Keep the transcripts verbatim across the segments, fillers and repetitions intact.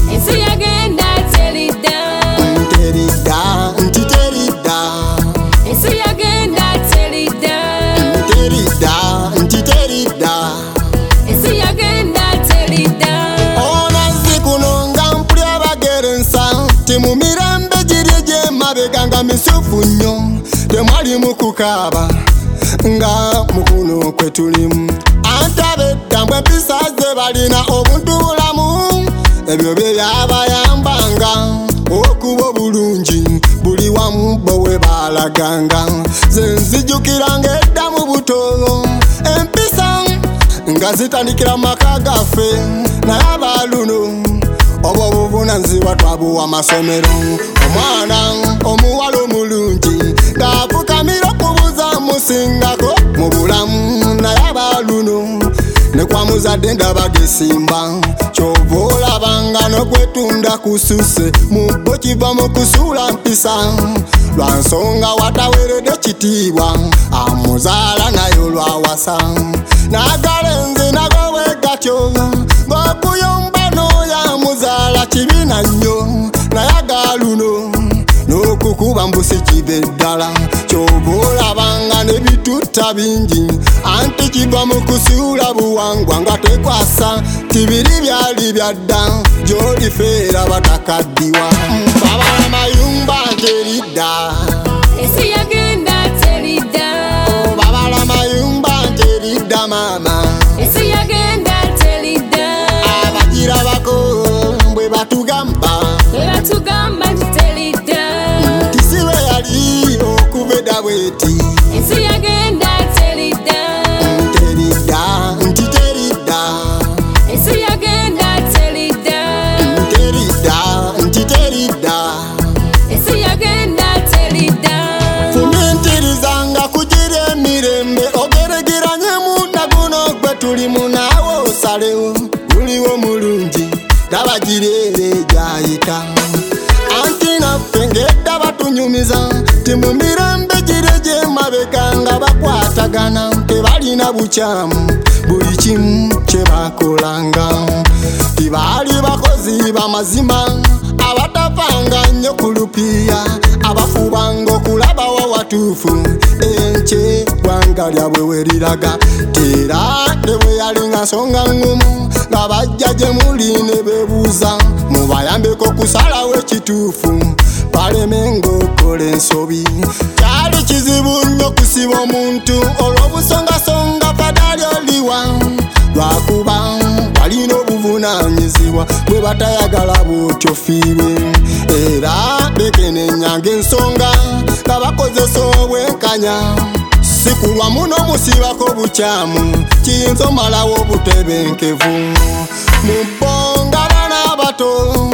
ensi yagenda terida terida nti terida ensi yagenda terida terida nti terida ensi yagenda terida ona zikuno nga mpulya bagerensa timu mirembe giri gyemabega nga misufu nnyo temwali mukukaaba nga mukuno kwe tulimu antabedda mbwe empisa ze balina obuntubulamu ebyo bye byabayambanga okuba obulungi buli wamu bo we balaganga ze nzijukiranga edda mu buto empisa nga zitandikira maka gaffe naye abaluno obwo obuvunanyizibwa twabuwa amasomero omwana omuwala omulungi ng'afukamira okubuza musingako mu bulamu naye abaluno ne kwa muzadde ndaba gesimba kyova olabanga n'okwetunda kususe mubbo kiva mu kusuula mpisa lwa nsonga wataweredde kitiibwa amuzaala naye olwawasa n'agalenzi nago bwe gatyo ng'okuyomba n'oyo amuzaala kibiina nnyo naye agaluno n'okukuba mbusi kibe ddala kyova olabanga n'ebitutta bingi anti kiva mu kusuula buwangwa nga tekwasa tibiri byali byadda gy'olifeera batakaddiwa babala mayumba nteridda ensi yagenda terida babala mayumba nteridda maama ensi yagenda terida abagira bako bwe batugamba bwe batugamba nti terida tisibe yali okuva edda bweti ensi yagenda terida terida nti terida ensi yagenda terida terida nti terida ensi yagenda terida fumintirizanga kugira emirembe ogeregeranyemu naguno gwe tulimu naawe osalewo guliwo mulungi tabagira ere gyayita anti naffe ng'edda batunyumiza ti mu mirembe gire gyemabega nga bakwatagana tebalina bukyamu buli kimu kye bakolanga tibaali bakozi bamazima abatafanga nnyo ku lupiiya abafubanga okulabawo watuufu enkye gwanga lyabwe we liraga tera ne bwe yalinga nsonga ŋŋumu nga bajja gye muli ne beebuuza mubayambeko okusalawo ekituufu balemenga okola ensobi kyali kizibu nnyo kusiba omuntu olw'obusongasonga fadali oliwa lwakuba walina obuvunanyizibwa bwe batayagala bwotyo fiirwe era bekenenyanga ensonga nga bakozesa obwenkanya sikulwamu n'omusibako bukyamu kiyinza omalawo obutebenkevu mu bbonga abaana abato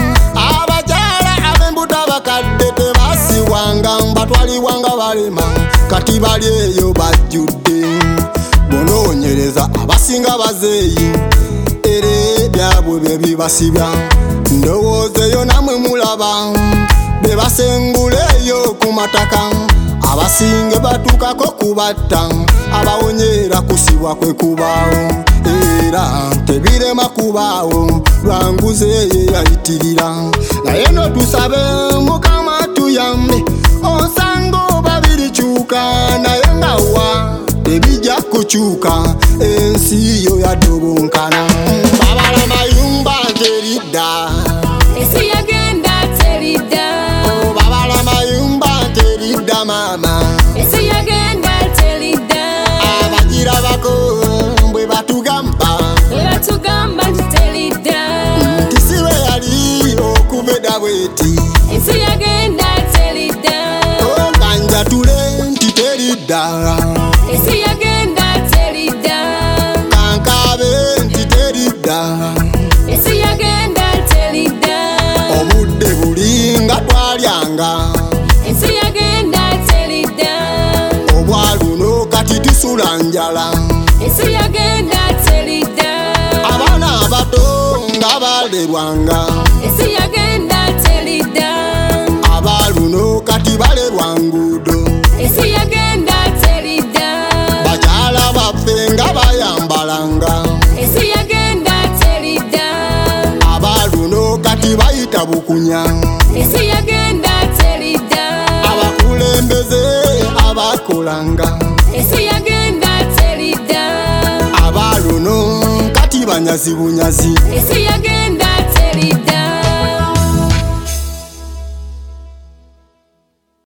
abakyala ab'embuto abakadde tebasibwanga batwalibwanga balema kati bali eyo bajjudde bonoonyereza abasinga bazeeyi era ebyabwe bye bibasibya ndowooza eyo namwe mulaba be basengula eyo ku mataka abasinge batuukako kubatta abawonyera kusibwa kwe kubaawo era tebirema kubaawo lwanguze eyo yayitirira naye no tusabe mukama tuyambe osanga oba birikyuka naye nga wa tebijja kukyuka ensi yo yadobonkana babala mayumba nteridda ensi yagenda terida babala mayumba nteridda maama ensi yagenda terida abagira bako bwe batugamba bwe batugamba nti terida tisibe yali okuva edda bweti ensi yagenda terida kanjatule nti teridda ensi yagenda terida kankabe nti teridda ensi yagenda terida obudde buli nga twalyanga ensi yagenda terida obwaluno kati tusula njala ensi yagenda terida abaana abato nga balerwanga ensi yagenda terida abaluno kati balerwa nguudo ensi yagenda terida bakyala baffe nga bayambalanga ensi yagenda terida abaluno kati bayita bukunya. ensi yagenda teridda, Abakulembeze abakolanga, ensi yagenda teridda, abaluno kati banyazi bunyazi. ensi yagenda